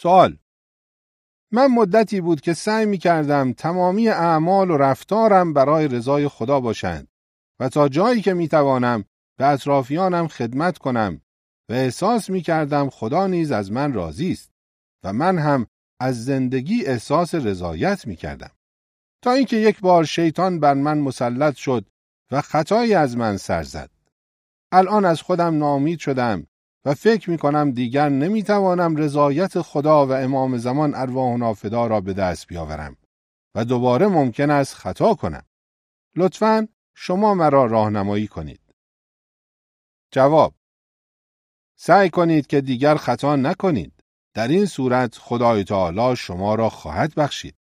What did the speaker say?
سوال: من مدتی بود که سعی می کردم تمامی اعمال و رفتارم برای رضای خدا باشند و تا جایی که می توانم به اطرافیانم خدمت کنم و احساس می کردم خدا نیز از من راضی است و من هم از زندگی احساس رضایت می کردم. تا اینکه یک بار شیطان بر من مسلط شد و خطایی از من سر زد. الان از خودم ناامید شدم و فکر می کنم دیگر نمی توانم رضایت خدا و امام زمان ارواحنا فدا را به دست بیاورم و دوباره ممکن است خطا کنم. لطفاً شما مرا راهنمایی کنید. جواب: سعی کنید که دیگر خطا نکنید. در این صورت خدای تعالی شما را خواهد بخشید.